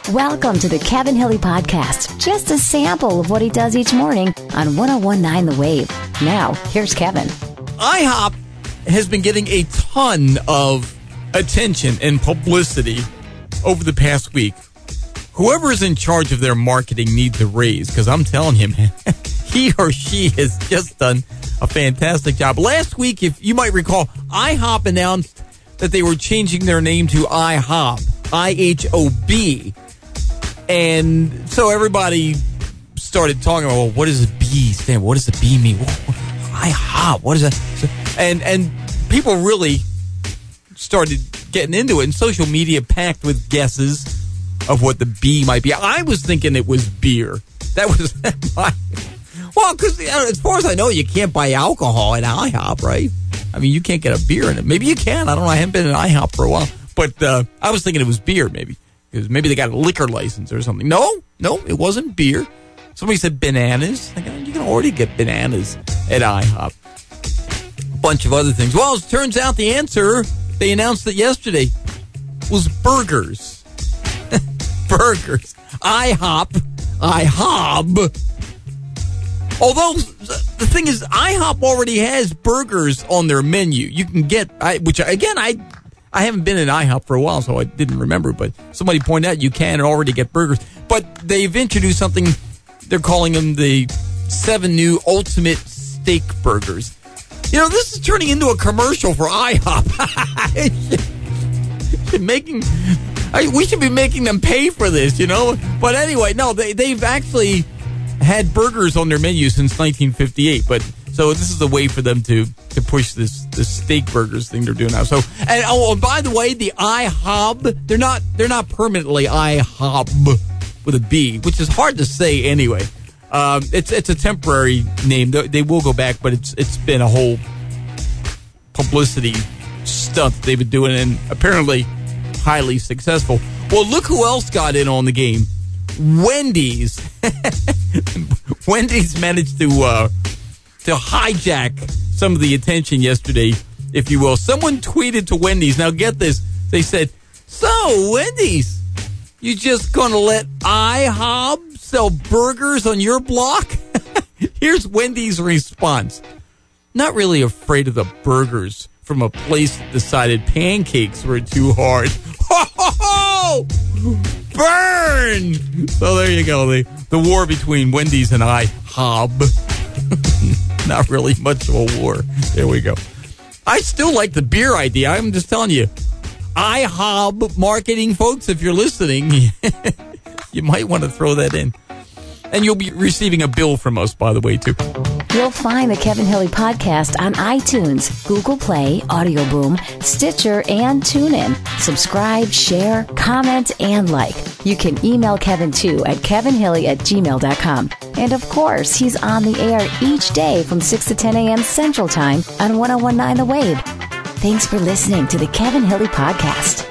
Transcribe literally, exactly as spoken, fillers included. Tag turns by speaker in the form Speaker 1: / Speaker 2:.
Speaker 1: Welcome to the Kevin Hilly Podcast. Just a sample of what he does each morning on one oh one point nine The Wave. Now, here's Kevin.
Speaker 2: IHOP has been getting a ton of attention and publicity over the past week. Whoever is in charge of their marketing needs a raise, because I'm telling you, man, he or she has just done a fantastic job. Last week, if you might recall, IHOP announced that they were changing their name to IHOB, I H O B. And so everybody started talking about, well, what does the B stand for? What does the B mean? IHOP, what is that? And, and people really started getting into it, and social media packed with guesses of what the B might be. I was thinking it was beer. That was my... Well, because as far as I know, you can't buy alcohol at IHOP, right? I mean, you can't get a beer in it. Maybe you can. I don't know. I haven't been in IHOP for a while. But uh, I was thinking it was beer, maybe. Because maybe they got a liquor license or something. No, no, it wasn't beer. Somebody said bananas. Like, you can already get bananas at IHOP. A bunch of other things. Well, it turns out the answer, they announced it yesterday, was burgers. Burgers. IHOP. IHOB. Although, the thing is, IHOP already has burgers on their menu. You can get, I, which, again, I I haven't been in IHOP for a while, so I didn't remember, but somebody pointed out you can already get burgers. But they've introduced something, they're calling them the seven new ultimate steak burgers. You know, this is turning into a commercial for IHOP. making, I, we should be making them pay for this, you know? But anyway, no, they, they've actually had burgers on their menu since nineteen fifty-eight, but so this is a way for them to to push this this steak burgers thing they're doing now. So and oh, and by the way, the IHOB, they're not they're not permanently IHOB with a B, which is hard to say anyway. Um, it's it's a temporary name. They, they will go back, but it's it's been a whole publicity stunt they've been doing, and apparently highly successful. Well, look who else got in on the game. Wendy's. Wendy's managed to uh, to hijack some of the attention yesterday, if you will. Someone tweeted to Wendy's. Now get this. They said, so, Wendy's, you just going to let IHOB sell burgers on your block? Here's Wendy's response. Not really afraid of the burgers from a place that decided pancakes were too hard. Ho, ho, ho! Burn! So there you go. The, the war between Wendy's and IHOB. Not really much of a war. There we go. I still like the beer idea. I'm just telling you. IHOB marketing folks, if you're listening, you might want to throw that in. And you'll be receiving a bill from us, by the way, too.
Speaker 1: You'll find the Kevin Hilly Podcast on iTunes, Google Play, Audio Boom, Stitcher, and TuneIn. Subscribe, share, comment, and like. You can email Kevin, too, at kevinhilly at gmail dot com. And, of course, he's on the air each day from six to ten a.m. Central Time on one oh one point nine The Wave. Thanks for listening to the Kevin Hilly Podcast.